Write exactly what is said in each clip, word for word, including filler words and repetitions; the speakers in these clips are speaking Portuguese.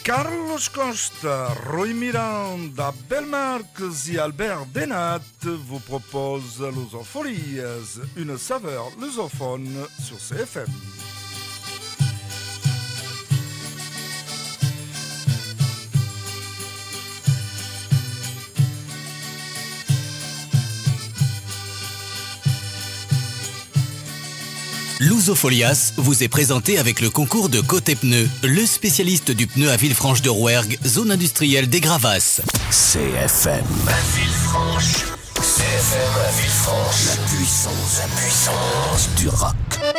Carlos Costa, Rui Miranda, Belmarx et Albert Denat vous proposent Lusofolias, une saveur lusophone sur C F M. Lusofolias vous est présenté avec le concours de Côté Pneus, le spécialiste du pneu à Villefranche de Rouergue, zone industrielle des Gravasses. C F M. À Villefranche. C F M à Villefranche. La puissance, la puissance du rock.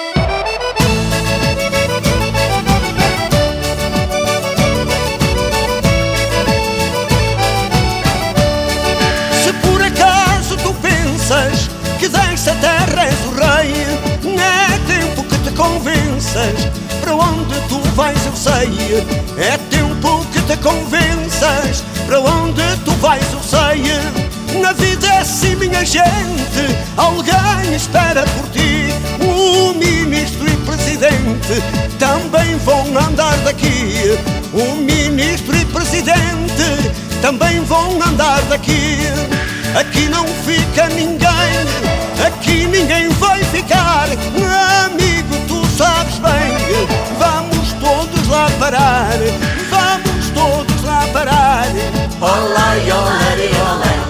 Se por acaso tu pensas que desta terra és o rei, é tempo que te convenças, para onde tu vais eu sei. É tempo que te convenças, para onde tu vais eu sei. Na vida é assim, minha gente, alguém espera por ti. O ministro e presidente também vão andar daqui. O ministro e presidente também vão andar daqui. Aqui não fica ninguém, aqui ninguém vai ficar. Amigo, tu sabes bem, vamos todos lá parar. Vamos todos lá parar. Olá, olé, olé.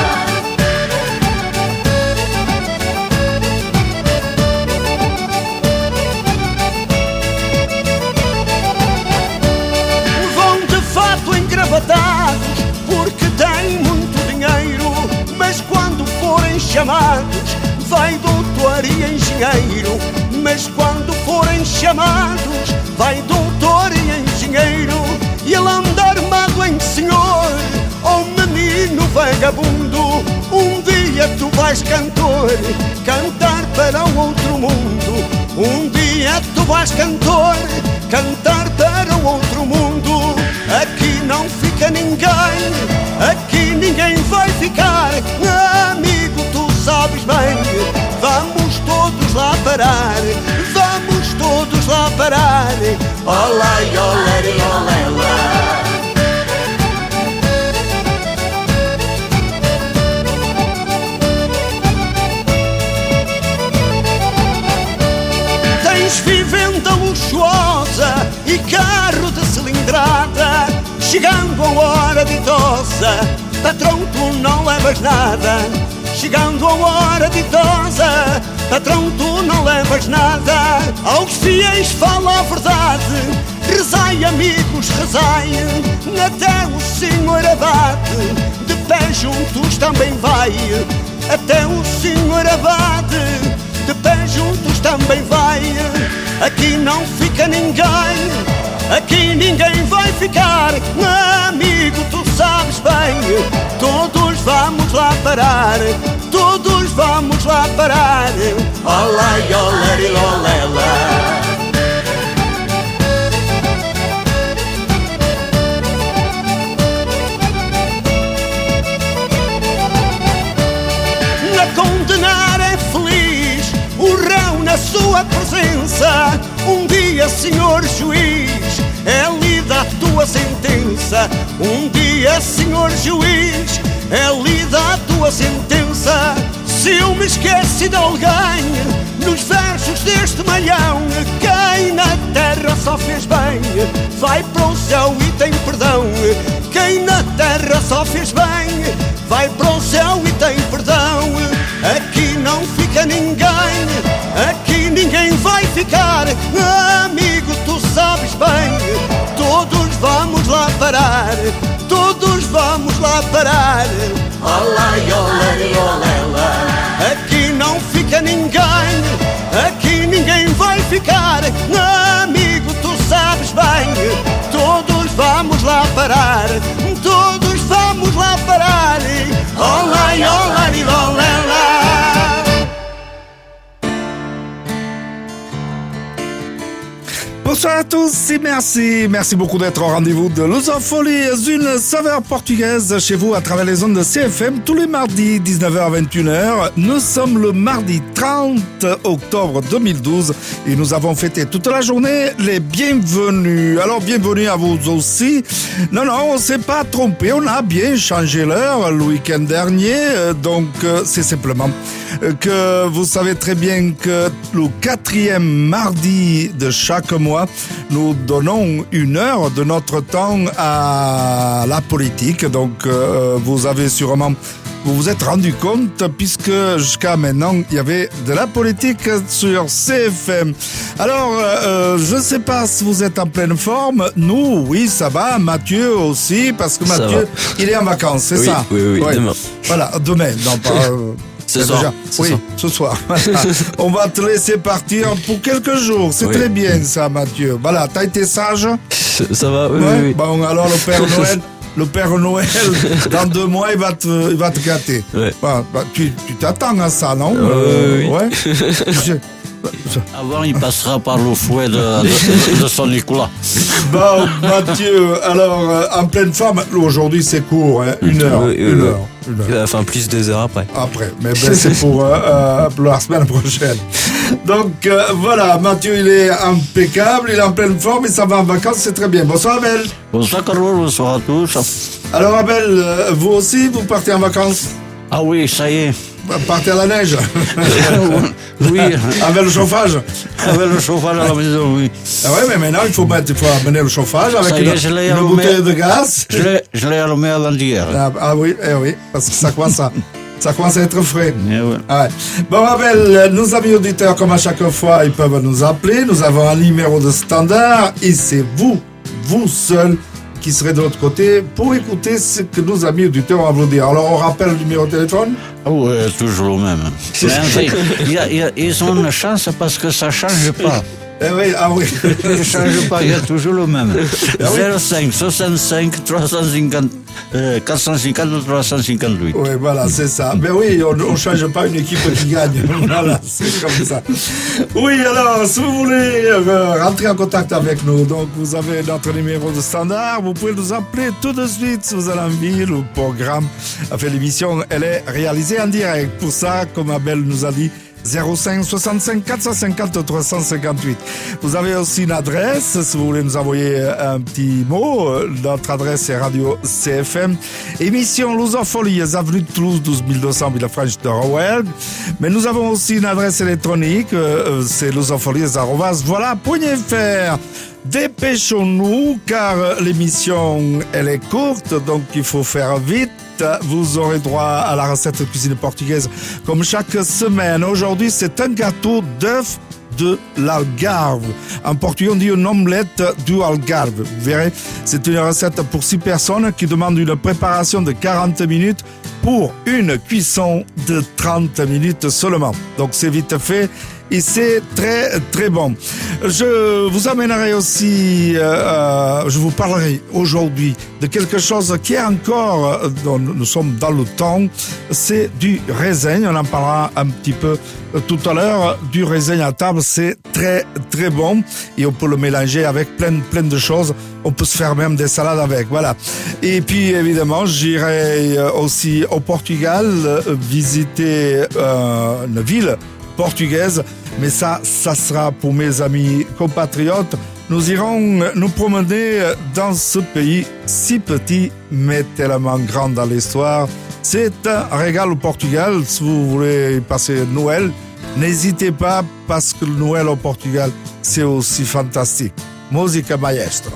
Vão de fato engravatados porque têm muito dinheiro, mas quando forem chamados vai doutor e engenheiro. Mas quando forem chamados vai doutor e engenheiro. E ele anda armado em senhor, oh menino vagabundo. Um dia tu vais cantor, cantar para o outro mundo. Um dia tu vais cantor, cantar para o outro mundo. Aqui não fica ninguém, aqui ninguém vai ficar. Amigo, tu sabes bem, vamos todos lá parar. Vamos todos lá parar. Olá, olé, olé, olé. Tens vivenda luxuosa e carro de cilindrada. Chegando a hora ditosa, patrão, tu não levas nada. Chegando a hora ditosa, patrão, tu não levas nada. Aos fiéis fala a verdade, rezai amigos, rezai. Até o Senhor abade, de pé juntos também vai. Até o Senhor abade, de pé juntos também vai. Aqui não fica ninguém, aqui ninguém vai ficar. Amigo, tu sabes bem, todos vamos lá parar. Todos vamos lá parar. Olá, olé, olé, olé. Na condenar é feliz o réu na sua presença. Um dia, senhor juiz, é lida a tua sentença. Um dia, senhor juiz, é lida a tua sentença. Se eu me esqueci de alguém nos versos deste malhão, quem na terra só fez bem vai para o céu e tem perdão. Quem na terra só fez bem vai para o céu e tem perdão. Aqui não fica ninguém, aqui ninguém vai ficar. Amigo, tu sabes bem, todos vamos lá parar. Todos vamos lá parar. Olá, olé, olé, olé. Aqui não fica ninguém, aqui ninguém vai ficar. Amigo, tu sabes bem, todos vamos lá parar. Todos vamos lá parar. Olá, olé, olé, olé. Bonsoir à tous et merci. Merci beaucoup d'être au rendez-vous de Lusofolie, une saveur portugaise chez vous à travers les ondes de C F M tous les mardis dix-neuf heures vingt et une heures. Nous sommes le mardi trente octobre deux mille douze et nous avons fêté toute la journée les bienvenus. Alors bienvenue à vous aussi. Non, non, on s'est pas trompé. On a bien changé l'heure le week-end dernier. Donc c'est simplement que vous savez très bien que le quatrième mardi de chaque mois, nous donnons une heure de notre temps à la politique. Donc, euh, vous avez sûrement, vous vous êtes rendu compte, puisque jusqu'à maintenant, il y avait de la politique sur C F M. Alors, euh, je ne sais pas si vous êtes en pleine forme. Nous, oui, ça va. Mathieu aussi, parce que Mathieu, il est en vacances, c'est oui, ça? Oui, oui, ouais. Demain. Voilà, demain, non pas... Euh, Ce soir. Déjà, ce oui, soir. ce soir. On va te laisser partir pour quelques jours. C'est oui. très bien ça, Mathieu. Voilà, t'as été sage? Ça va, oui, ouais. oui, oui. Bon, alors le Père Noël, le Père Noël, dans deux mois, il va te, il va te gâter. Ouais. Bah, bah, tu, tu t'attends à ça, non? euh, oui. Ouais. Je... Avant, il passera par le fouet de, de, de son Nicolas. Bon, Mathieu, alors, euh, en pleine forme, aujourd'hui c'est court, hein, une heure. Oui, une oui, heure. Une heure. Enfin, plus deux heures après. Après, mais ben, c'est pour, euh, euh, pour la semaine prochaine. Donc euh, voilà, Mathieu il est impeccable, il est en pleine forme, il s'en va en vacances, c'est très bien. Bonsoir Abel. Bonsoir Carole, bonsoir à tous. Alors Abel, euh, vous aussi, vous partez en vacances? Ah oui, ça y est. Partez à la neige. Oui. Avec le chauffage. Avec le chauffage à la maison, oui. Ah ouais, mais maintenant il faut, mettre, il faut amener le chauffage avec ça une, y est, je l'ai une allumé. bouteille de gaz. Je l'ai, je l'ai allumé avant-hier. Ah, ah oui, eh oui, parce que ça commence à, ça commence à être frais. Eh ouais. Ah ouais. Bon, Abel, nos amis auditeurs, comme à chaque fois, ils peuvent nous appeler. Nous avons un numéro de standard et c'est vous, vous seul, qui serez de l'autre côté pour écouter ce que nos amis auditeurs ont à vous dire. Alors, on rappelle le numéro de téléphone? Ah ouais, toujours le même. Mais en fait, y a, y a, ils ont une chance parce que ça change pas. Eh oui, ah oui. Ça ne change pas, il y a toujours le même. Ah oui. zéro cinq soixante-cinq trois cent cinquante, euh, quatre cent cinquante trois cent cinquante-huit. Oui, voilà, c'est ça. Mais oui, on ne change pas une équipe qui gagne. Voilà, c'est comme ça. Oui, alors, si vous voulez euh, rentrer en contact avec nous, donc vous avez notre numéro de standard. Vous pouvez nous appeler tout de suite si vous avez envie. Le programme, enfin, l'émission, elle est réalisée en direct. Pour ça, comme Abel nous a dit, zéro cinq soixante-cinq quatre cent cinquante trois cent cinquante-huit. Vous avez aussi une adresse, si vous voulez nous envoyer un petit mot. Notre adresse est Radio C F M. Émission Lusofolie, avenue de Toulouse, douze mille deux cents Villefranche de Rouergue. Mais nous avons aussi une adresse électronique, c'est lusofolie arobase voilà point f r. Dépêchons-nous car l'émission elle est courte, donc il faut faire vite. Vous aurez droit à la recette de cuisine portugaise comme chaque semaine. Aujourd'hui, c'est un gâteau d'œufs de l'Algarve. En portugais, on dit une omelette du Algarve. Vous verrez, c'est une recette pour six personnes qui demande une préparation de quarante minutes pour une cuisson de trente minutes seulement. Donc, c'est vite fait. Et c'est très très bon. Je vous amènerai aussi, euh, je vous parlerai aujourd'hui de quelque chose qui est encore, dont nous sommes dans le temps, c'est du raisin. On en parlera un petit peu tout à l'heure. Du raisin à table, c'est très très bon et on peut le mélanger avec plein plein de choses. On peut se faire même des salades avec, voilà. Et puis évidemment, j'irai aussi au Portugal visiter euh, une ville portugaise, mais ça, ça sera pour mes amis compatriotes. Nous irons nous promener dans ce pays si petit, mais tellement grand dans l'histoire. C'est un régal au Portugal. Si vous voulez passer Noël, n'hésitez pas, parce que le Noël au Portugal, c'est aussi fantastique. Musica maestro.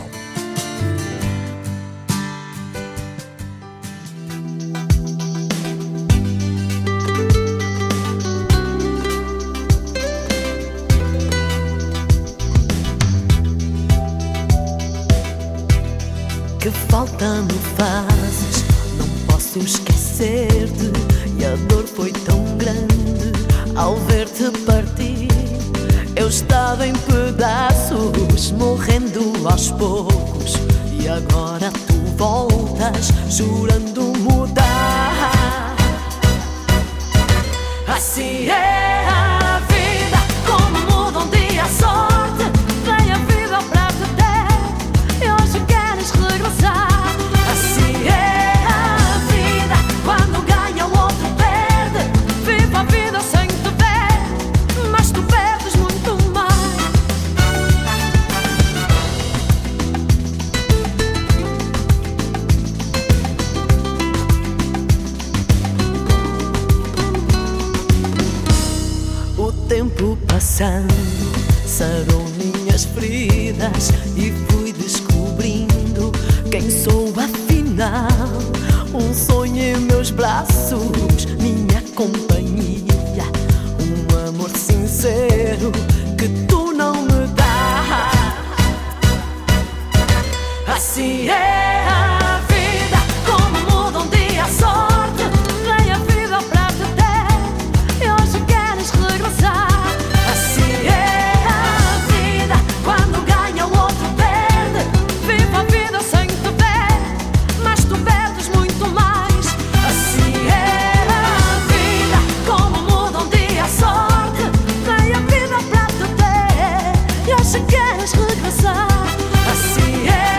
Que falta me fazes, não posso esquecer-te. E a dor foi tão grande ao ver-te partir. Eu estava em pedaços, morrendo aos poucos. E agora tu voltas, jurando mudar. Assim é a vida, como muda um dia a sorte. Vem a vida pensando, sarou minhas feridas e fui descobrindo quem sou afinal. Um sonho em meus braços, minha companhia, um amor sincero que tu não me dás. Assim é a vida, como muda um dia a sorte. Dei a vida para te ter e hoje queres regressar. Assim é a vida, quando ganha o outro perde. Viva a vida sem te ver, mas tu perdes muito mais. Assim é a vida, como muda um dia a sorte. Dei a vida para te ter e hoje queres regressar. Assim é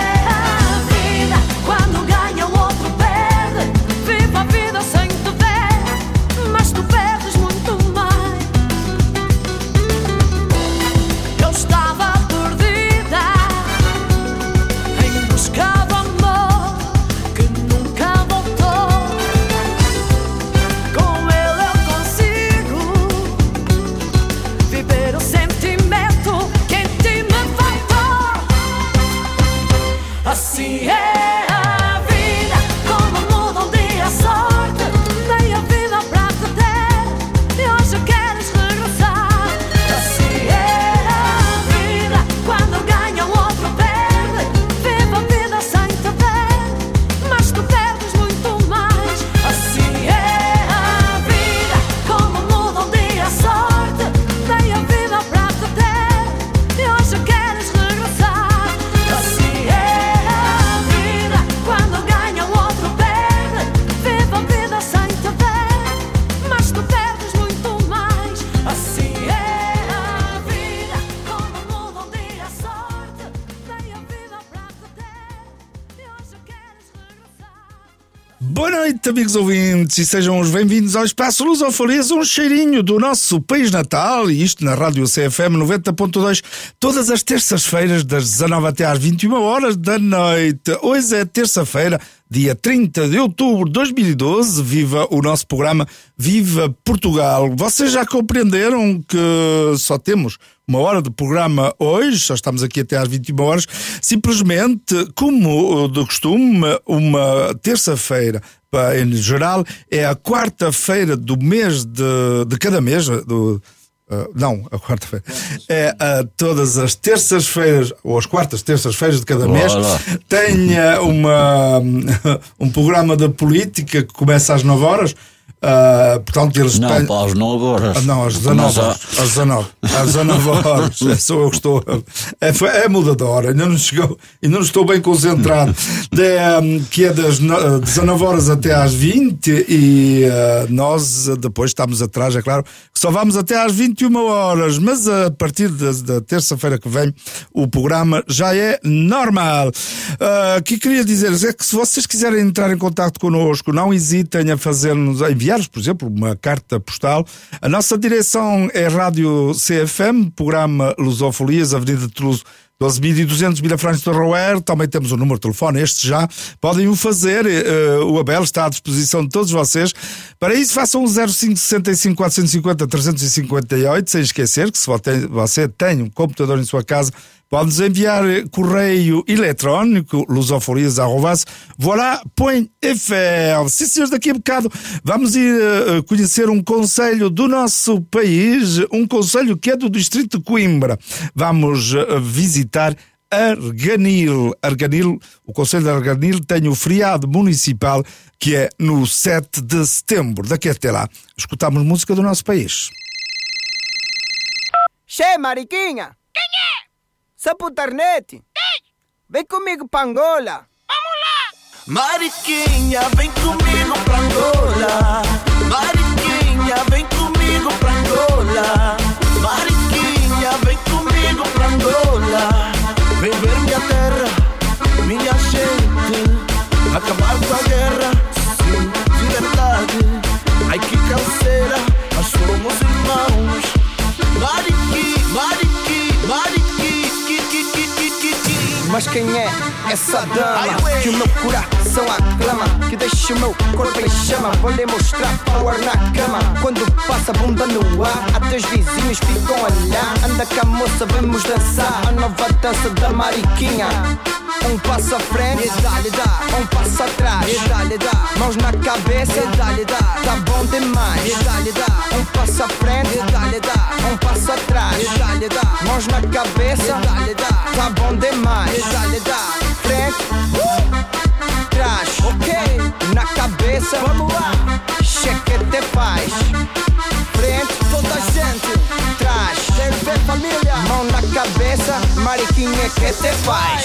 amigos ouvintes, e sejam os bem-vindos ao Espaço Lusofolias, um cheirinho do nosso país natal, e isto na Rádio C F M noventa ponto dois, todas as terças-feiras, das dezanove até às vinte e uma horas da noite. Hoje é terça-feira, dia trinta de outubro de dois mil e doze, viva o nosso programa Viva Portugal. Vocês já compreenderam que só temos uma hora de programa hoje, só estamos aqui até às vinte e uma horas, simplesmente, como de costume, uma terça-feira, em geral, é a quarta-feira do mês de, de cada mês, do, uh, não, a quarta-feira, é uh, todas as terças-feiras, ou as quartas terças-feiras de cada mês, Olá. tem uh, uma, um programa de política que começa às nove horas. Uh, portanto, eles não, têm... para às nove horas. Ah, não, às dezanove horas. Às dezanove. Às dezanove horas. Sou eu que estou. É, é muda de hora. Ainda não chegou. Ainda não estou bem concentrado. De, que é das dezanove horas até às vinte e uh, nós depois estamos atrás, é claro, que só vamos até às vinte e uma horas. Mas a partir da, da terça-feira que vem, o programa já é normal. Uh, o que queria dizer é que se vocês quiserem entrar em contato connosco, não hesitem a fazer-nos, a enviar, por exemplo, uma carta postal. A nossa direção é Rádio C F M, programa Lusofolias, Avenida de Toulouse, doze mil e duzentos, Vilafranca de Rouer. Também temos o número de telefone, este já. Podem o fazer, uh, o Abel está à disposição de todos vocês. Para isso, façam o zero cinco sessenta e cinco, quatrocentos e cinquenta, trezentos e cinquenta e oito, sem esquecer que se você tem um computador em sua casa, pode-nos enviar correio eletrónico lusofolias arroba voilà ponto f r. Sim, senhores, daqui a bocado vamos ir uh, conhecer um concelho do nosso país, um concelho que é do distrito de Coimbra. Vamos uh, visitar Arganil. Arganil, o concelho de Arganil tem o feriado municipal que é no sete de setembro. Daqui até lá, escutamos música do nosso país. Che, Mariquinha! Quem é? Saputarnete! Vem comigo pra Angola! Vamos lá! Mariquinha, vem comigo pra Angola! Mariquinha, vem comigo pra Angola! Mariquinha, vem comigo pra Angola! Vem ver minha terra, minha gente, acabar com a guerra, sim, liberdade. Ai que canseira, nós somos irmãos. Mariqui, Mariqui, Mariqui, qui, qui, qui, qui, qui, qui. Mas quem é esse essa dama que o meu coração aclama, que deixa o meu corpo em chama. Vou-lhe mostrar power na cama. Quando passa a bunda no ar, até os vizinhos ficam a olhar. Anda com a moça, vamos dançar a nova dança da Mariquinha. Um passo à frente, e dá-lhe dá. Um passo atrás, e dá-lhe dá. Mãos na cabeça, e dá-lhe dá. Tá bom demais, e dá-lhe dá. Um passo à frente, e dá-lhe dá. Um passo atrás, e dá-lhe dá. Mãos na cabeça, e dá-lhe dá. Tá bom demais, e dá-lhe dá. Frente, uh, trás, ok. Na cabeça, vamos lá. Chequete faz. Frente, toda a gente. Trás, quero ver família. Mão na cabeça, Mariquinha que te faz.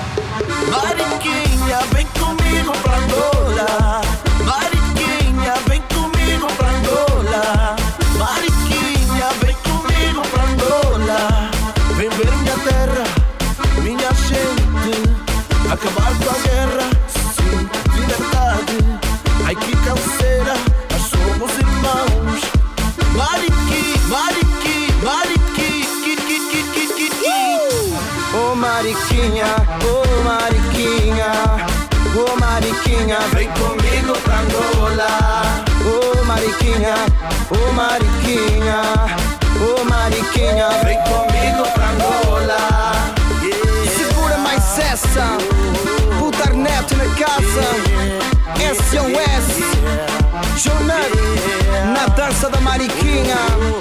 Mariquinha, vem comigo pra Angola. Mariquinha, vem comigo pra Angola. Mariquinha, vem comigo pra Angola. Vem ver minha terra, minha gente. Acabar com a guerra, sim, de verdade. Ai que canseira, nós somos irmãos. Mariqui, Mariqui, Mariqui, qui, qui, qui, qui, qui, qui. Oh Mariquinha, oh Mariquinha, oh Mariquinha, vem comigo pra Angola. Oh Mariquinha, oh Mariquinha, oh Mariquinha, vem comigo pra Angola. Yeah. Segura mais essa, botar neto na casa, S O S, Jonathan, na dança da Mariquinha.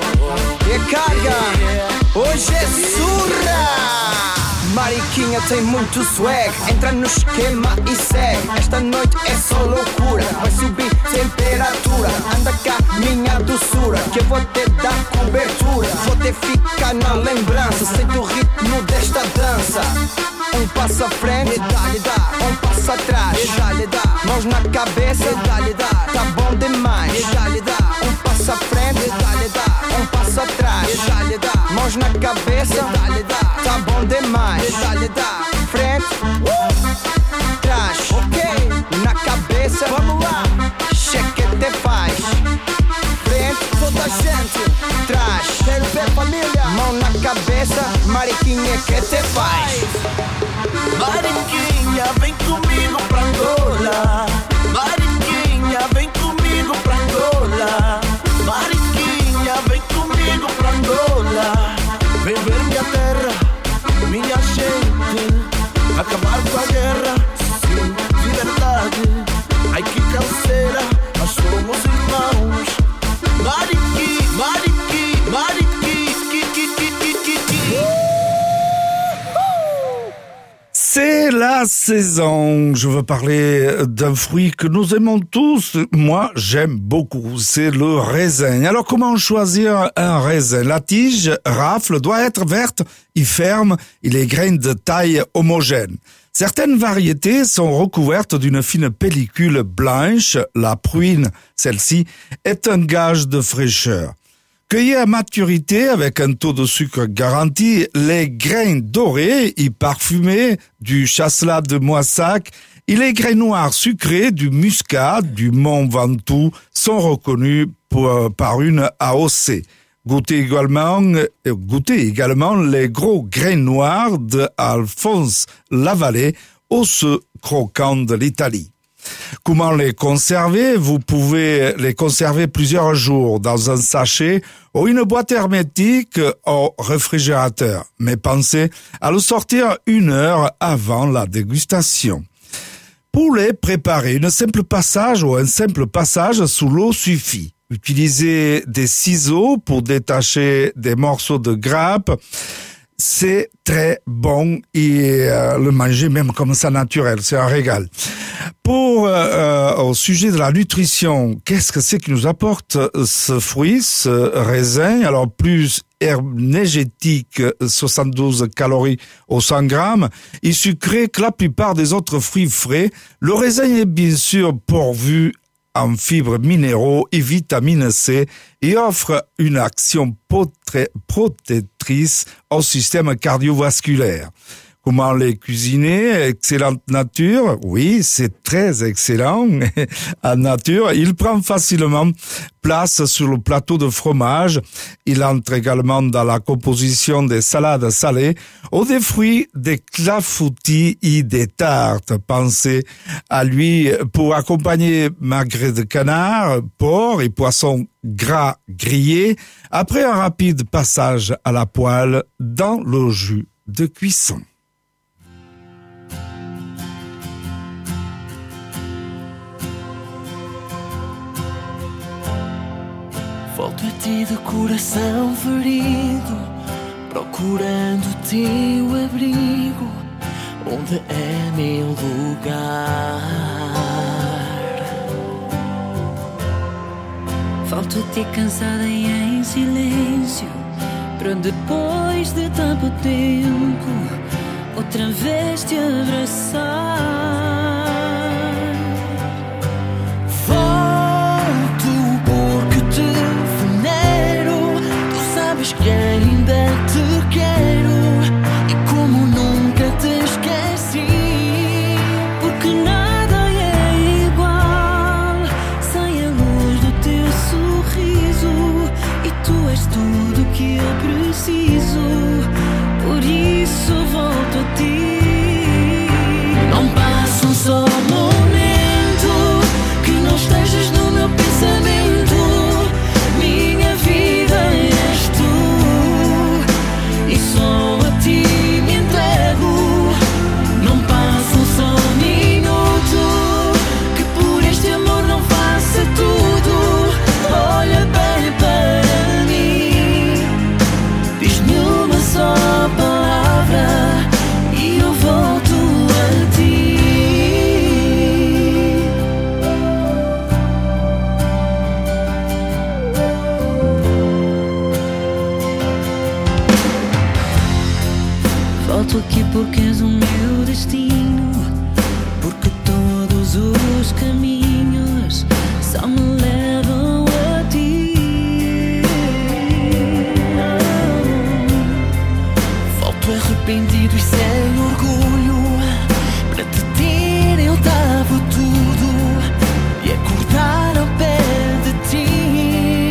E carga, hoje é surra. Mariquinha tem muito swag, entra no esquema e segue. Esta noite é só loucura, vai subir temperatura. Anda cá, minha doçura, que eu vou te dar cobertura. Vou te ficar na lembrança, sente o ritmo desta dança. Um passo à frente, e dá-lhe dá. Um passo atrás, e dá-lhe dá. Mãos na cabeça, e dá-lhe dá. Tá bom demais, e dá-lhe dá. Um passo à frente, e dá-lhe dá. Um passo atrás, e dá-lhe dá. Mãos na cabeça, e dá-lhe dá. Tá bom demais, e dá-lhe dá. Frente, uh, trás, ok. Na cabeça, vamos lá. Chequete faz. Frente, toda a gente. Trás, quero ver família. Mão na cabeça, Mariquinha que te faz. Mariquinha, vem comigo pra Angola. Mariquinha, vem comigo pra Angola. Mariquinha, vem comigo pra Angola. Vem ver minha terra, minha gente. Acabar com a guerra, sim, de verdade. Ai que canseira, nós somos irmãos. Mariqui, Mariqui, Mariqui, qui, qui, qui, qui, qui, qui. C'est la saison. Je veux parler d'un fruit que nous aimons tous. Moi, j'aime beaucoup. C'est le raisin. Alors, comment choisir un raisin? La tige rafle doit être verte et ferme et les graines de taille homogène. Certaines variétés sont recouvertes d'une fine pellicule blanche. La pruine, celle-ci, est un gage de fraîcheur. Cueillis à maturité avec un taux de sucre garanti, les grains dorés et parfumés du chasselas de Moissac et les grains noirs sucrés du muscat du Mont Ventoux sont reconnus pour, par une A O C. Goûtez également, goûtez également les gros grains noirs de Alphonse Lavallée, os croquants de l'Italie. Comment les conserver? Vous pouvez les conserver plusieurs jours dans un sachet ou une boîte hermétique au réfrigérateur. Mais pensez à le sortir une heure avant la dégustation. Pour les préparer, une simple passage ou un simple passage sous l'eau suffit. Utilisez des ciseaux pour détacher des morceaux de grappe. C'est très bon et euh, le manger même comme ça naturel, c'est un régal. Pour euh, au sujet de la nutrition, qu'est-ce que c'est qui nous apporte ce fruit, ce raisin? Alors plus énergétique, soixante-douze calories au cent grammes, et sucré que la plupart des autres fruits frais. Le raisin est bien sûr pourvu en fibres minéraux et vitamine C et offre une action protectrice au système cardiovasculaire. comment les cuisiner. Excellente nature, oui, c'est très excellent en nature. Il prend facilement place sur le plateau de fromage. Il entre également dans la composition des salades salées ou des fruits, des clafoutis et des tartes. Pensez à lui pour accompagner magret de canard, porc et poisson gras grillé après un rapide passage à la poêle dans le jus de cuisson. Volto-te de coração ferido, procurando o teu abrigo, onde é meu lugar. Volto-te cansada e em silêncio, para depois de tanto tempo outra vez te abraçar. Volto porque te venero, tu sabes que ainda te quero e como nunca te esqueci, porque nada é igual sem a luz do teu sorriso, e tu és tudo que eu preciso, por isso volto a ti. Não passa um só momento que não estejas no meu pensamento, minha vida és tu e só a ti me entrego. Não passa um só minuto que por este amor não faça tudo. Olha bem para mim, diz-me uma só palavra e eu volto a ti. Volto aqui porque és o meu destino, porque todos os caminhos só me levam a ti. Volto arrependido e sem orgulho, para te ter eu dava tudo e acordar ao pé de ti.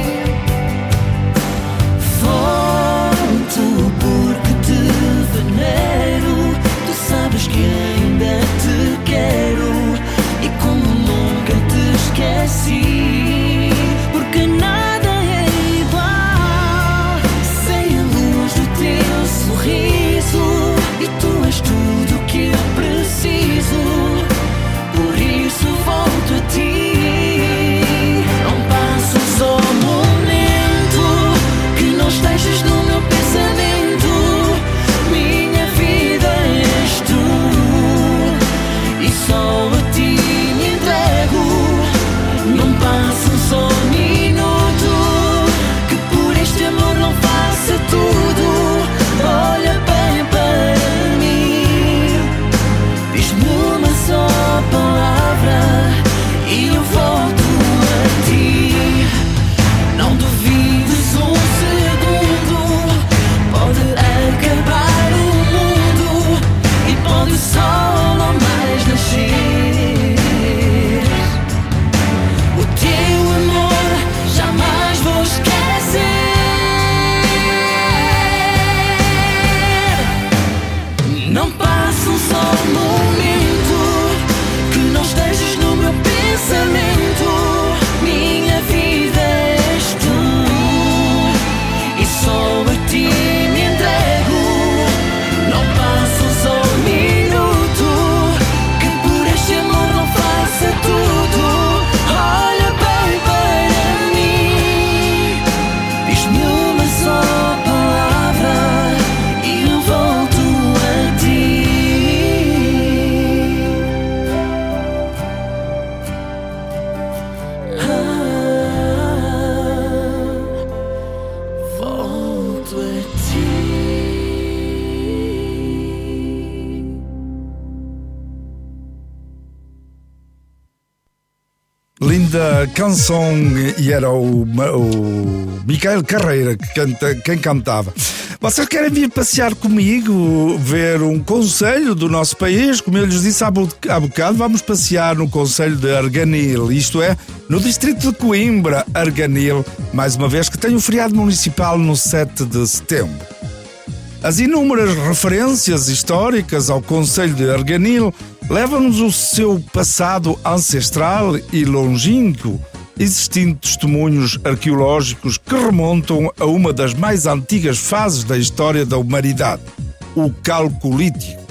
Volto porque te venero, tu sabes que ainda te quero e como nunca te esqueci, porque nada é igual sem a luz do teu sorriso, e tu és tudo que eu preciso, por isso volto a ti. Não passa um só momento que não estejas no meu pensamento, minha vida és tu e só a ti me entrego. Não passa um só minuto que por este amor não faça tudo. Olha bem para mim, diz-me uma só palavra e eu volto a ti. Não duvides um segundo, pode acabar o mundo e pode o sol não mais nascer. O teu amor jamais vou esquecer. Não passa um só momento que não estejas no meu pensamento, minha vida és tu e só a ti me entrego. Não passa um só minuto que por este amor não faça tudo. Olha bem para mim, diz-me uma só palavra e eu volto a ti. Linda canção, e era o, o Micael Carreira que canta, quem cantava. Vocês querem vir passear comigo, ver um concelho do nosso país? Como eu lhes disse há bocado, vamos passear no concelho de Arganil, isto é, no distrito de Coimbra, Arganil, mais uma vez que tem o feriado municipal no sete de setembro. As inúmeras referências históricas ao concelho de Arganil levam-nos o seu passado ancestral e longínquo, existindo testemunhos arqueológicos que remontam a uma das mais antigas fases da história da humanidade, o Calcolítico,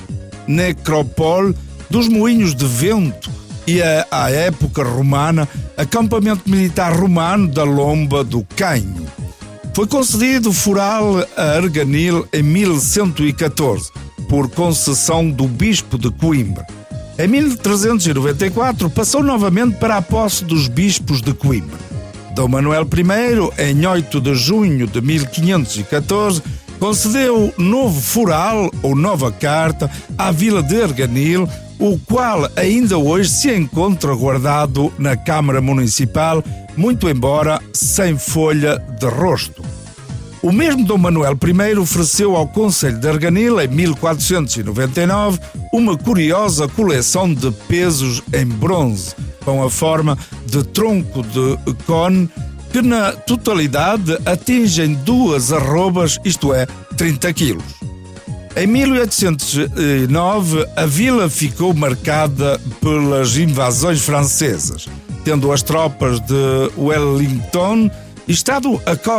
necropole dos moinhos de vento e, a, à época romana, acampamento militar romano da Lomba do Canho. Foi concedido foral a Arganil em mil cento e catorze, por concessão do bispo de Coimbra. Em mil trezentos e noventa e quatro, passou novamente para a posse dos bispos de Coimbra. Dom Manuel I, em oito de junho de mil quinhentos e catorze, concedeu novo foral, ou nova carta, à vila de Arganil, o qual ainda hoje se encontra guardado na Câmara Municipal, muito embora sem folha de rosto. O mesmo Dom Manuel I ofereceu ao concelho de Arganil, em mil quatrocentos e noventa e nove, uma curiosa coleção de pesos em bronze, com a forma de tronco de cone, que na totalidade atingem duas arrobas, isto é, trinta quilos. Em mil oitocentos e nove, a vila ficou marcada pelas invasões francesas, tendo as tropas de Wellington estado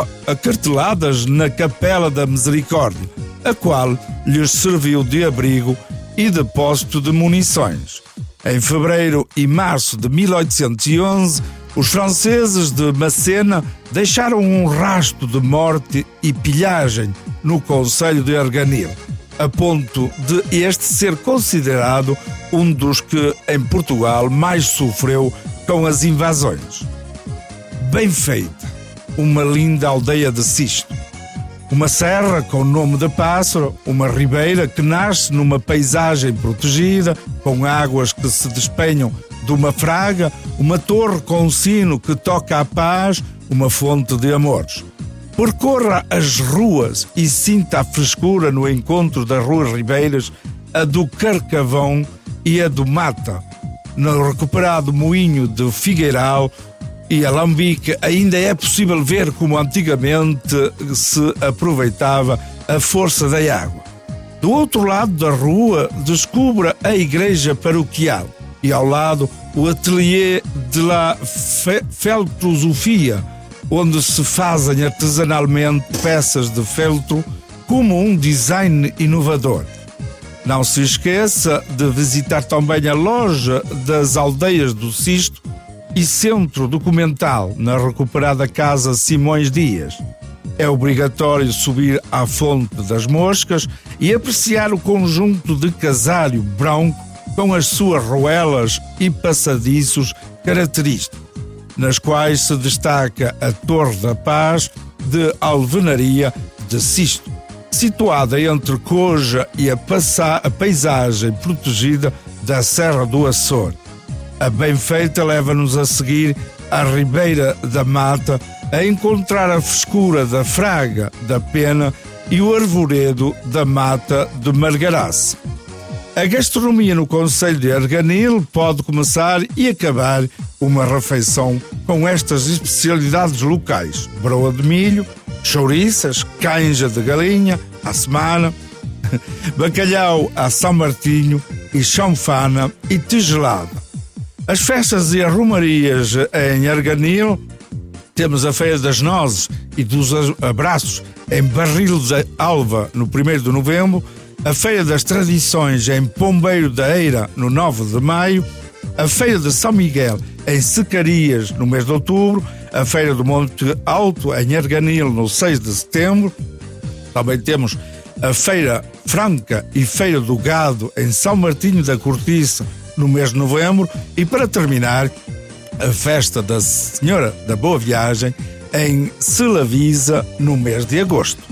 acarteladas na Capela da Misericórdia, a qual lhes serviu de abrigo e depósito de munições. Em fevereiro e março de mil oitocentos e onze, os franceses de Macena deixaram um rastro de morte e pilhagem no concelho de Arganil, a ponto de este ser considerado um dos que em Portugal mais sofreu com as invasões. Bem feita, uma linda aldeia de Cisto. Uma serra com nome de pássaro, uma ribeira que nasce numa paisagem protegida, com águas que se despenham de uma fraga, uma torre com um sino que toca a paz, uma fonte de amores. Percorra as ruas e sinta a frescura no encontro das ruas ribeiras, a do Carcavão e a do Mata. No recuperado moinho de Figueiral e Alambique ainda é possível ver como antigamente se aproveitava a força da água. Do outro lado da rua descubra a igreja paroquial e ao lado o atelier de la Feltrosofia, onde se fazem artesanalmente peças de feltro como um design inovador. Não se esqueça de visitar também a loja das Aldeias do Cisto e Centro Documental na recuperada Casa Simões Dias. É obrigatório subir à Fonte das Moscas e apreciar o conjunto de casalho branco com as suas roelas e passadiços característicos, nas quais se destaca a Torre da Paz de Alvenaria de Cisto, situada entre Coja e a, a paisagem protegida da Serra do Açor. A bem feita leva-nos a seguir à Ribeira da Mata, a encontrar a frescura da Fraga da Pena e o arvoredo da Mata de Margaraça. A gastronomia no concelho de Arganil pode começar e acabar uma refeição com estas especialidades locais: broa de milho, chouriças, canja de galinha à semana, bacalhau a São Martinho e chanfana e tigelada. As festas e as romarias em Arganil, temos a Feira das Nozes e dos Abraços em Barril de Alva no primeiro de novembro, a Feira das Tradições em Pombeiro da Eira no nove de maio, a Feira de São Miguel em Secarias no mês de outubro, a Feira do Monte Alto em Arganil no seis de setembro, também temos a Feira Franca e Feira do Gado em São Martinho da Cortiça no mês de novembro e, para terminar, a Festa da Senhora da Boa Viagem em Selavisa no mês de agosto.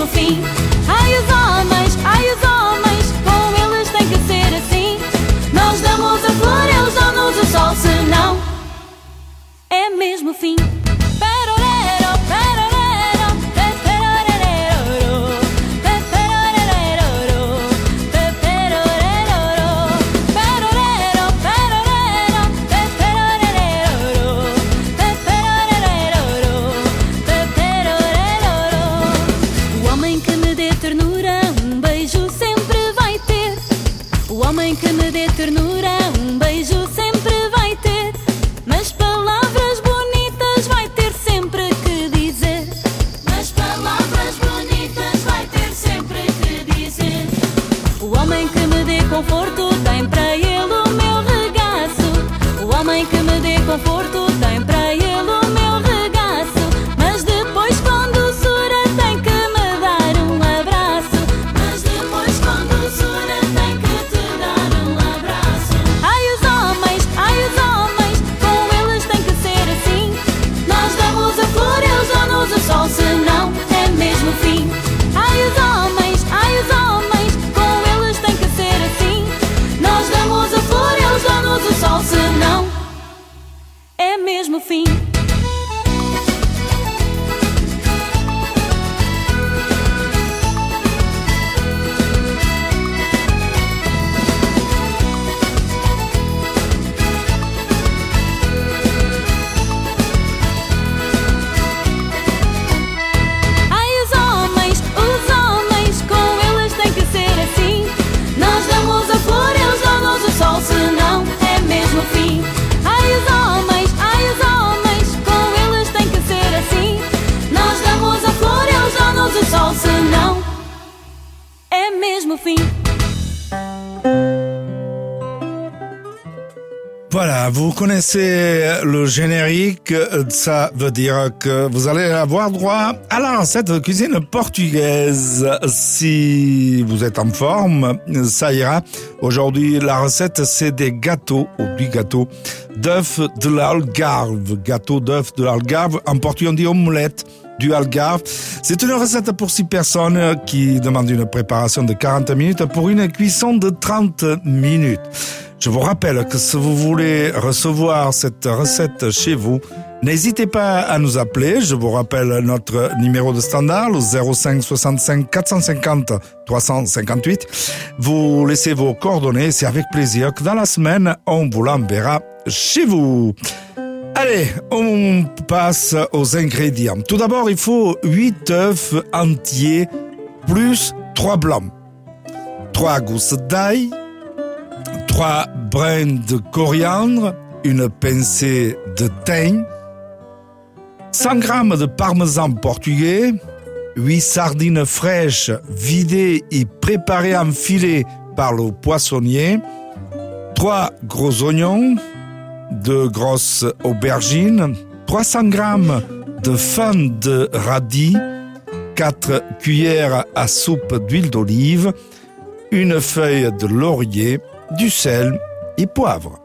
mesmo fim. Ai os homens, ai os homens, com eles tem que ser assim. Nós damos a flor, eles dão-nos o sol, senão é mesmo fim. Que me dê ternura, um beijo sempre vai ter, mas palavras bonitas vai ter sempre que dizer. Mas palavras bonitas vai ter sempre que dizer. O homem que me dê conforto tem para ele o meu regaço. O homem que me dê conforto tem para ele o meu regaço, mas depois com doçura tem que me dar um abraço. Mas depois com doçura tem que o sol, senão é mesmo fim. Ai os homens, ai os homens, com eles tem que ser assim. Nós damos a flor, eles dão-nos o sol, senão é mesmo fim. Senão é mesmo fim. Ai os homens, ai os homens, com eles tem que ser assim. Nós damos a flor, eles dão-nos o sol, senão é mesmo fim. Voilà, vous connaissez le générique, ça veut dire que vous allez avoir droit à la recette de cuisine portugaise. Si vous êtes en forme, ça ira. Aujourd'hui, la recette, c'est des gâteaux, ou du gâteau d'œufs de l'Algarve. Gâteau d'œufs de l'Algarve. En portugais, on dit omelette du Algarve. C'est une recette pour six personnes qui demande une préparation de quarante minutes pour une cuisson de trente minutes. Je vous rappelle que si vous voulez recevoir cette recette chez vous, n'hésitez pas à nous appeler. Je vous rappelle notre numéro de standard, le zéro cinq soixante-cinq quatre cent cinquante trois cent cinquante-huit. Vous laissez vos coordonnées, c'est avec plaisir que dans la semaine, on vous l'enverra chez vous. Allez, on passe aux ingrédients. Tout d'abord, il faut huit œufs entiers plus trois blancs, trois gousses d'ail, trois brins de coriandre, une pincée de thym, cent grammes de parmesan portugais, huit sardines fraîches vidées et préparées en filet par le poissonnier, trois gros oignons, deux grosses aubergines, trois cents grammes de fans de radis, quatre cuillères à soupe d'huile d'olive, une feuille de laurier, du sel et poivre.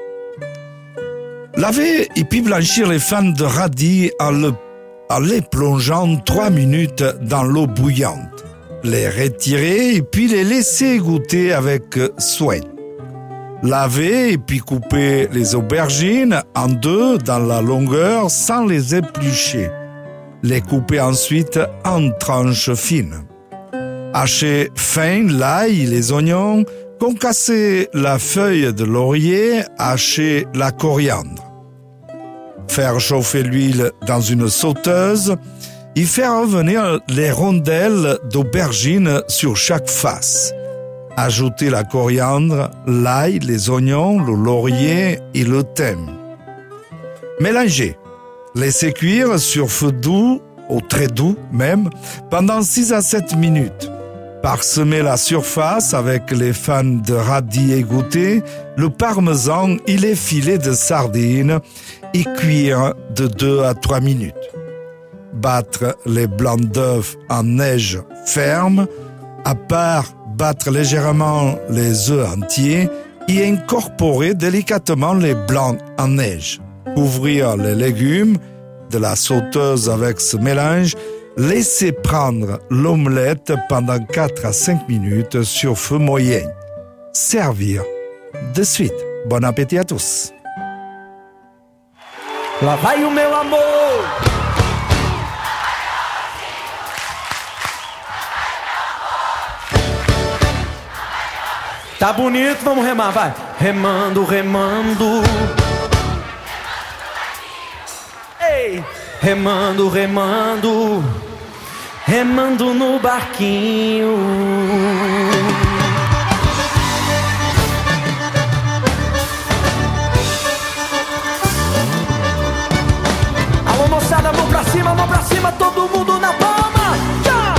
Lavez et puis blanchir les fans de radis en, le, en les plongeant trois minutes dans l'eau bouillante. Les retirer et puis les laisser égoutter avec soin. Lavez et puis couper les aubergines en deux dans la longueur sans les éplucher. Les couper ensuite en tranches fines. Hachez fin l'ail et les oignons, concasser la feuille de laurier, hacher la coriandre. Faire chauffer l'huile dans une sauteuse et faire revenir les rondelles d'aubergine sur chaque face. Ajouter la coriandre, l'ail, les oignons, le laurier et le thym. Mélanger. Laissez cuire sur feu doux, au très doux même, pendant six à sept minutes. Parsemer la surface avec les fans de radis égouttés, le parmesan et les filets de sardines et cuire de deux à trois minutes. Battre les blancs d'œufs en neige ferme, à part battre légèrement les œufs entiers et incorporer délicatement les blancs en neige. Couvrir les légumes de la sauteuse avec ce mélange, Laissez prendre l'omelette pendant quatre à cinq minutes sur feu moyen. Servir de suite. Bon appétit à tous. Lá vai o meu amor. Tá bonito, vamos remar, vai. Remando, remando. Ei, remando, remando. Remando no barquinho. Alô, moçada, mão pra cima, mão pra cima, todo mundo na palma. Tchau!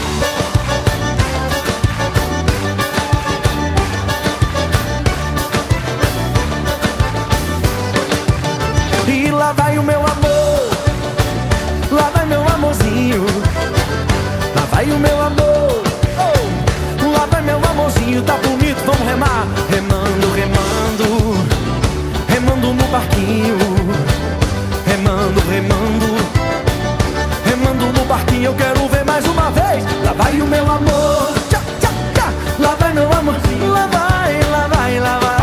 E lá vai o meu amor, lá vai meu amorzinho, lá vai o meu amor, oh, lá vai meu amorzinho, tá bonito, vamos remar, remando, remando, remando no barquinho, remando, remando, remando no barquinho, eu quero ver mais uma vez, lá vai o meu amor, tchá, tchá, tchá, lá vai meu amorzinho, lá vai, lá vai, lá vai.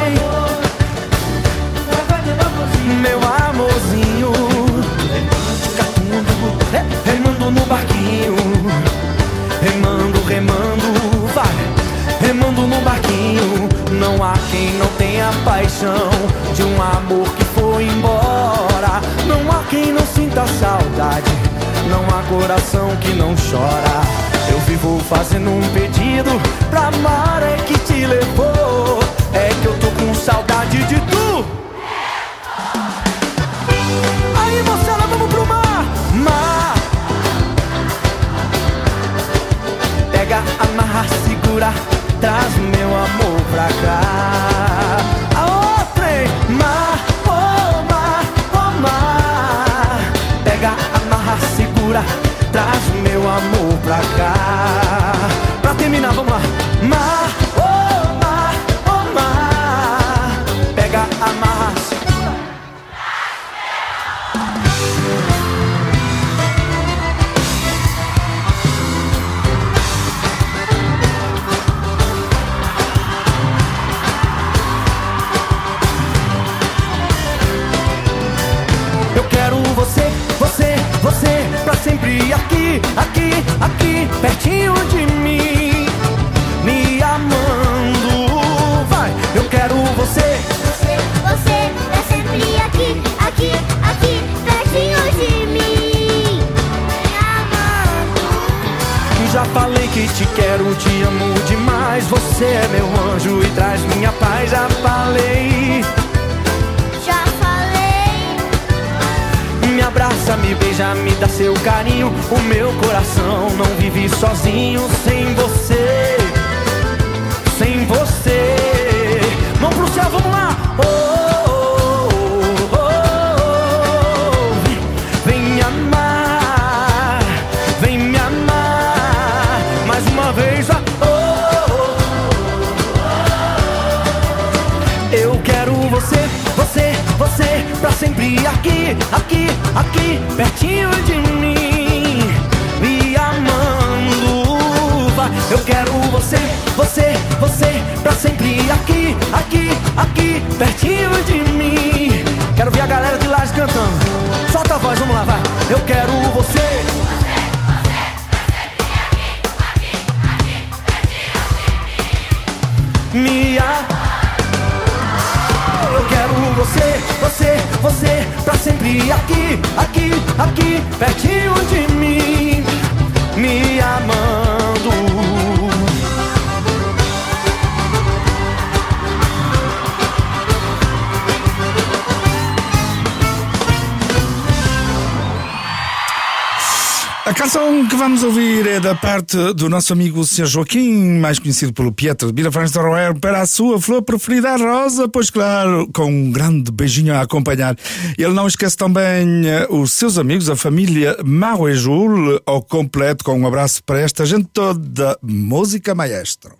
Meu amorzinho, remando no barquinho, remando, remando, vai, remando no barquinho. Não há quem não tenha paixão de um amor que foi embora. Não há quem não sinta saudade, não há coração que não chora. Eu vivo fazendo um pedido pra amar é que te levou. É que eu tô com saudade de tu. Aí moçada, vamos pro mar. Mar. Pega, amarra, segura, traz meu amor pra cá. A outra é mar, oh mar, oh mar. Pega, amarra, segura, traz meu amor pra cá. Pra terminar, vamos lá. Mar, oh mar, oh mar. Pega, amarra, segura. Você, você, você, pra sempre aqui, aqui, aqui, pertinho de mim, me amando, vai, eu quero você. Você, você, pra sempre aqui, aqui, aqui, pertinho de mim, me amando. Já falei que te quero, te amo demais, você é meu anjo e traz minha paz, já falei. Me abraça, me beija, me dá seu carinho. O meu coração não vive sozinho sem você, sem você. Mão pro céu, vamos lá. Oh, oh, oh, oh, oh. Vem me amar, vem me amar. Mais uma vez, ó. Oh, oh, oh. Eu quero você, você, você, pra sempre aqui, aqui, aqui, pertinho de mim, me amando, vai. Eu quero você, você, você, pra sempre aqui, aqui, aqui, pertinho de mim. Quero ver a galera de Lages cantando. Solta a voz, vamos lá, vai. Eu quero você. Me amar. Eu quero você, você, você, pra sempre aqui, aqui, aqui, pertinho de mim, me amando. A canção que vamos ouvir é da parte do nosso amigo senhor Joaquim, mais conhecido pelo Pietro de Vilafranca de Roer, para a sua flor preferida, a rosa, pois claro, com um grande beijinho a acompanhar. Ele não esquece também os seus amigos, a família Marojul, ao completo, com um abraço para esta gente toda. Música maestro.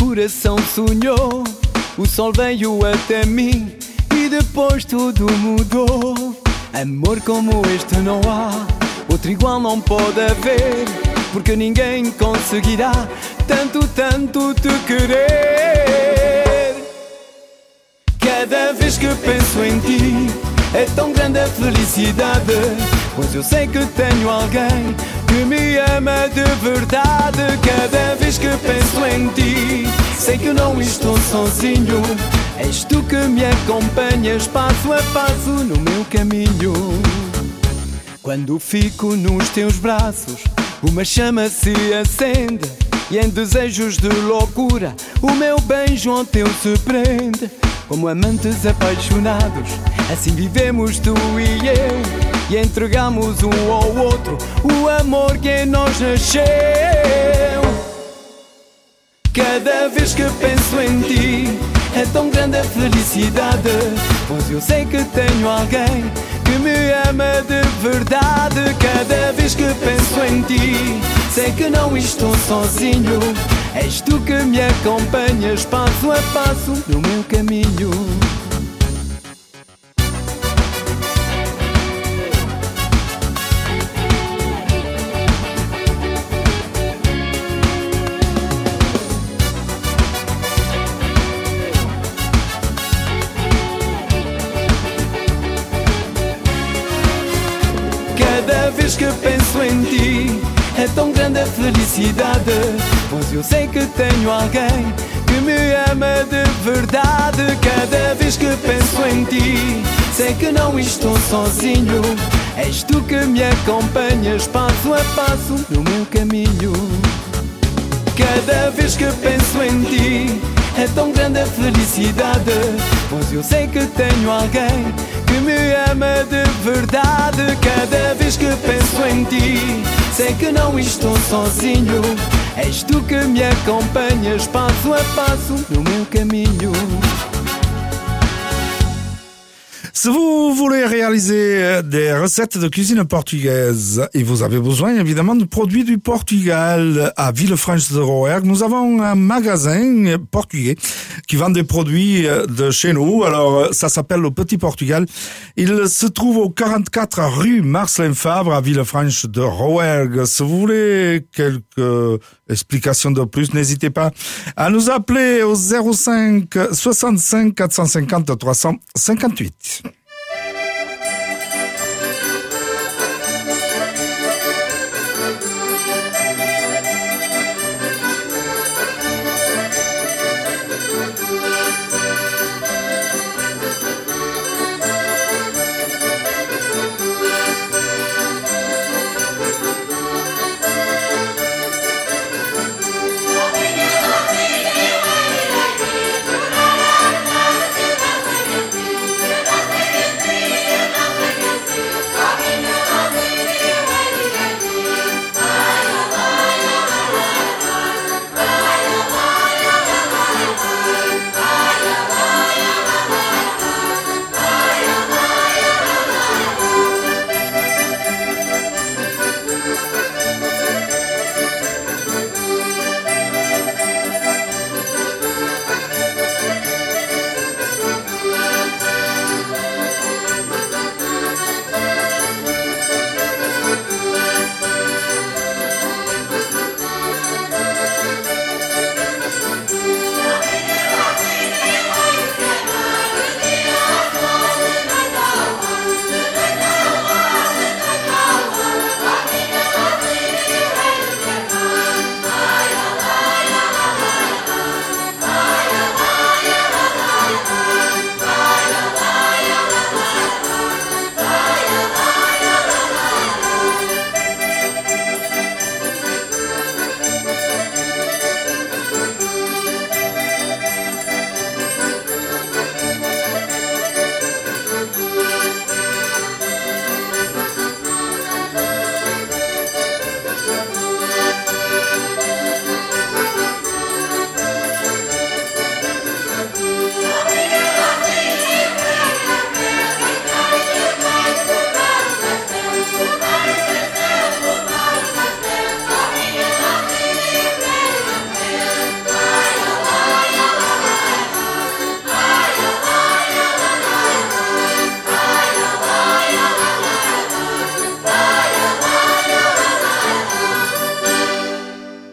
coração sonhou. O sol veio até mim e depois tudo mudou. Amor como este não há, outro igual não pode haver, porque ninguém conseguirá tanto, tanto te querer. Cada vez que penso em ti é tão grande a felicidade, pois eu sei que tenho alguém que me ama de verdade. Cada vez que penso em ti sei que não estou sozinho. És tu que me acompanhas passo a passo no meu caminho. Quando fico nos teus braços, uma chama se acende, e em desejos de loucura o meu beijo ao teu se prende. Como amantes apaixonados, assim vivemos tu e eu, e entregamos um ao outro o amor que em nós nasceu. Cada vez que penso em ti é tão grande a felicidade, pois eu sei que tenho alguém que me ama de verdade. Cada vez que penso em ti sei que não estou sozinho. És tu que me acompanhas passo a passo no meu caminho. Cada vez que penso em ti é tão grande a felicidade, pois eu sei que tenho alguém que me ama de verdade. Cada vez que penso em ti sei que não estou sozinho. És tu que me acompanhas passo a passo no meu caminho. Cada vez que penso em ti é tão grande a felicidade, pois eu sei que tenho alguém que me ama de verdade. Cada vez que penso em ti sei que não estou sozinho. És tu que me acompanhas passo a passo no meu caminho. Si vous voulez réaliser des recettes de cuisine portugaise et vous avez besoin évidemment de produits du Portugal, à Villefranche-de-Rouergue, nous avons un magasin portugais qui vend des produits de chez nous. Alors ça s'appelle le Petit Portugal. Il se trouve au quarante-quatre rue Marcellin Fabre à Villefranche-de-Rouergue. Si vous voulez quelques explications de plus, n'hésitez pas à nous appeler au zéro cinq soixante-cinq quatre cent cinquante trois cent cinquante-huit. Thank you.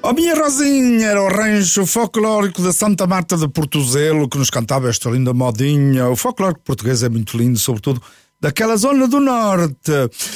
Oh, minha Rosinha, era o rancho folclórico da Santa Marta de Portozelo que nos cantava esta linda modinha. O folclórico português é muito lindo, sobretudo daquela zona do norte.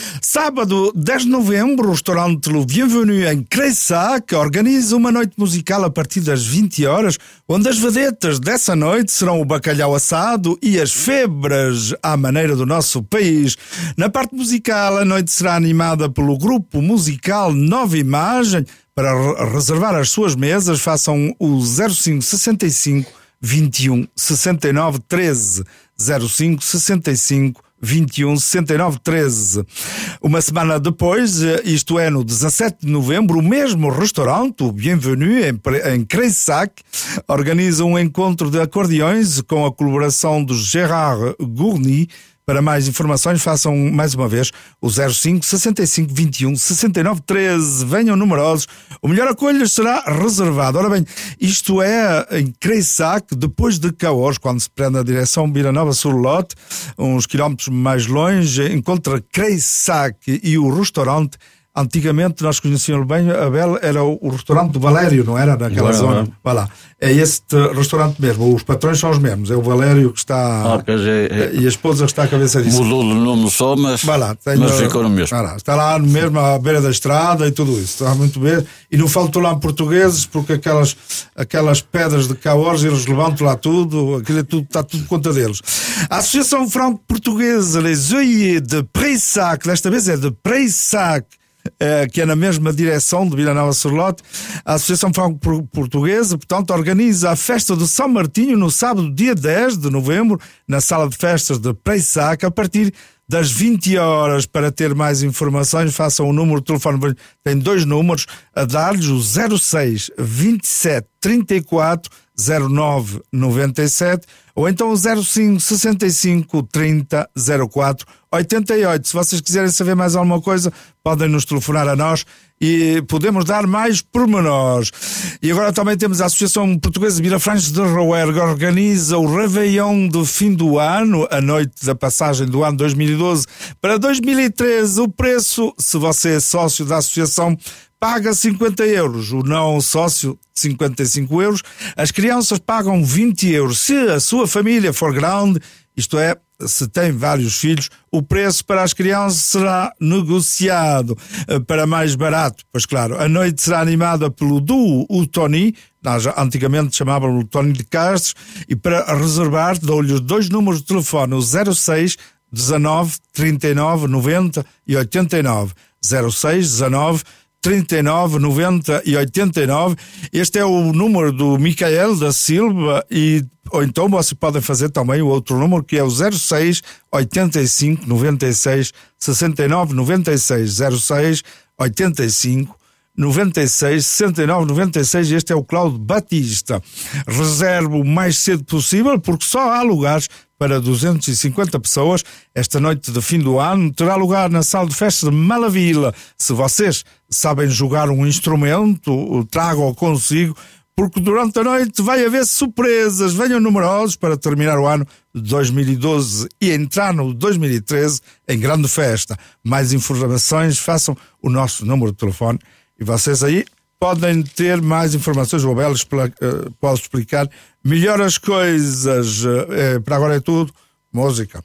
Sábado, dez de novembro, o restaurante Le Bienvenu em Cressac organiza uma noite musical a partir das vinte horas, onde as vedetas dessa noite serão o bacalhau assado e as febras à maneira do nosso país. Na parte musical, a noite será animada pelo grupo musical Nova Imagem. Para reservar as suas mesas, façam o zero cinco sessenta e cinco vinte e um sessenta e nove treze. zero cinco sessenta e cinco vinte e um sessenta e nove treze. Uma semana depois, isto é, no dezassete de novembro, o mesmo restaurante, o Bienvenu, em Cressac, organiza um encontro de acordeões com a colaboração do Gérard Gourny. Para mais informações, façam mais uma vez o zero cinco sessenta e cinco vinte e um sessenta e nove treze. Venham numerosos. O melhor acolho será reservado. Ora bem, isto é em Cressac, depois de Cahors, quando se prende a direção Vila Nova-sur-Lot, uns quilómetros mais longe, encontra Cressac e o restaurante. Antigamente nós conhecíamos bem, a Bela era o, o restaurante do Valério, não era? Naquela Agora, zona. Vai lá. É este restaurante mesmo. Os patrões são os mesmos. É o Valério que está. Ah, quer dizer, é, e a esposa que está à cabeça disso. Mudou de nome só, mas, vai lá, tenho, mas ficou no mesmo. Vai lá, está lá mesmo à beira da estrada e tudo isso. Está muito bem. E não faltam lá portugueses, porque aquelas, aquelas pedras de Cahors, eles levantam lá tudo. Aquilo é tudo, está tudo conta deles. A Associação Franco-Portuguesa Les Œillets de Pressac, desta vez é de Pressac, que é na mesma direção de Vila Nova-sur-Lot. A Associação Franco-Portuguesa, portanto, organiza a festa de São Martinho no sábado, dia dez de novembro, na sala de festas de Pressac, a partir das vinte horas. Para ter mais informações, façam o número de telefone. Tem dois números a dar-lhes: o zero seis vinte e sete trinta e quatro zero nove noventa e sete ou então o zero cinco sessenta e cinco trinta zero quatro oitenta e oito. Se vocês quiserem saber mais alguma coisa, podem nos telefonar a nós e podemos dar mais pormenores. E agora também temos a Associação Portuguesa de Vilafranche de Rouergue, organiza o Réveillon do fim do ano, a noite da passagem do ano dois mil e doze para dois mil e treze. O preço, se você é sócio da associação, paga cinquenta euros, o não sócio cinquenta e cinco euros, as crianças pagam vinte euros. Se a sua família for grande, isto é, se tem vários filhos, o preço para as crianças será negociado para mais barato. Pois claro, a noite será animada pelo duo O Tony, nós antigamente chamávamos o Tony de Castro, e para reservar dou-lhe os dois números de telefone, o zero seis dezanove trinta e nove noventa e oitenta e nove, zero seis dezanove trinta e nove noventa e oitenta e nove. Este é o número do Micael da Silva, e ou então você pode fazer também o outro número, que é o zero seis oitenta e cinco noventa e seis sessenta e nove noventa e seis, zero seis oitenta e cinco noventa e seis sessenta e nove noventa e seis. Este é o Cláudio Batista. Reserve o mais cedo possível, porque só há lugares para duzentas e cinquenta pessoas. Esta noite de fim do ano terá lugar na sala de festas de Malavila. Se vocês sabem jogar um instrumento, tragam-o consigo, porque durante a noite vai haver surpresas. Venham numerosos para terminar o ano de dois mil e doze e entrar no dois mil e treze em grande festa. Mais informações, façam o nosso número de telefone e vocês aí podem ter mais informações. O Abel uh, pode explicar melhor as coisas. Uh, para agora é tudo. Música.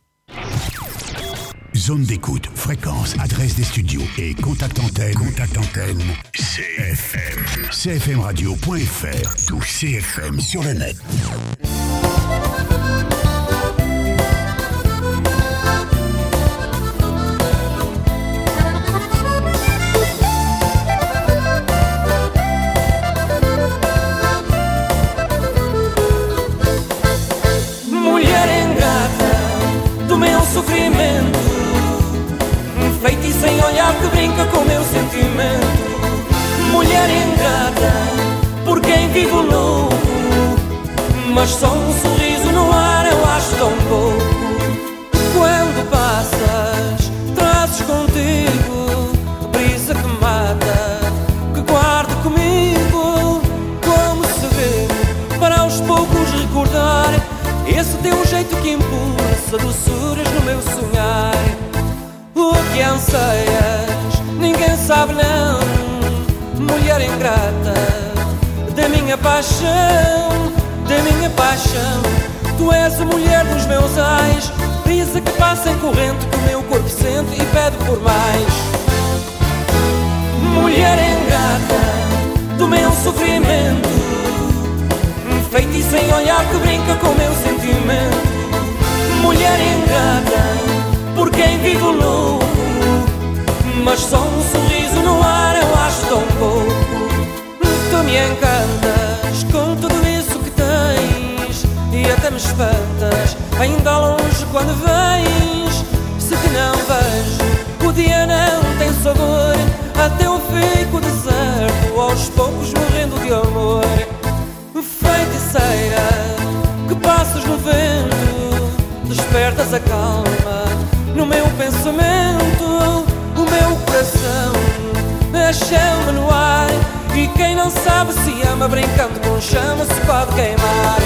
Zone d'écoute, fréquence, adresse des studios et contact antenne. Contact antenne. C F M. C F M radio point F R. Tout C F M sur le net. Sofrimento, feito e sem olhar que brinca com meu sentimento. Mulher ingrata, por quem vivo louco, mas só um sorriso no ar eu acho tão pouco. Quando passas, trazes contigo brisa que mata, que guardo comigo, como se vê, para aos poucos recordar esse teu jeito que impulsa doçuras no meu sonhar. O que anseias, ninguém sabe não, mulher ingrata. paixão, da minha paixão. Tu és a mulher dos meus ais, brisa que passa em corrente, que o meu corpo sente e pede por mais. Mulher ingrata do meu sofrimento, feitiça em olhar que brinca com o meu sentimento. Mulher ingrata por quem vive o louco, mas só um sorriso no ar eu acho tão pouco. Tu me encantas com tudo isso que tens e até me espantas, ainda longe quando vens. Se te não vejo, o dia não tem sabor, até eu fico deserto, aos poucos morrendo de amor. Feiticeira, que passas no vento, despertas a calma no meu pensamento. O meu coração a chama no ar, e quem não sabe se ama brincando com chama se pode queimar.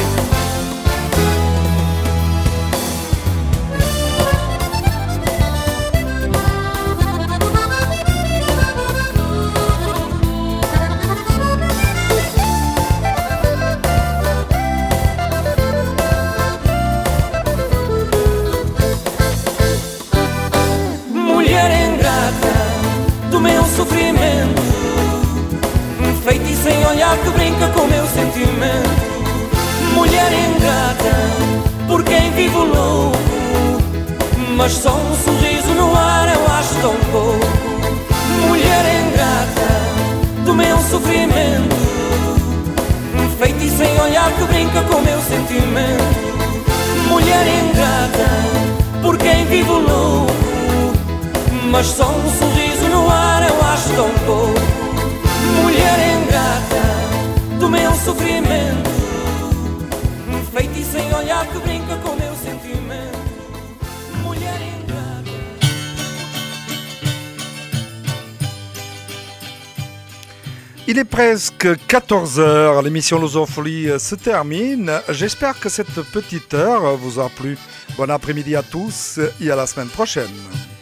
Sofrimento, feitiço em olhar que brinca com o meu sentimento. Mulher ingrata por quem vive o louco, mas só um sorriso no ar eu acho tão pouco. Mulher ingrata do meu sofrimento, feitiço em olhar que brinca com o meu sentimento. Mulher ingrata por quem vive o louco, mas só um sorriso no ar eu acho tão pouco. Mulher ingrata do meu sofrimento, feitiço em olhar que brinca com o meu sentimento. Mulher ingrata. Il est presque quatorze heures, l'émission Losofolie se termine. J'espère que cette petite heure vous a plu. Bon après-midi à tous et à la semaine prochaine.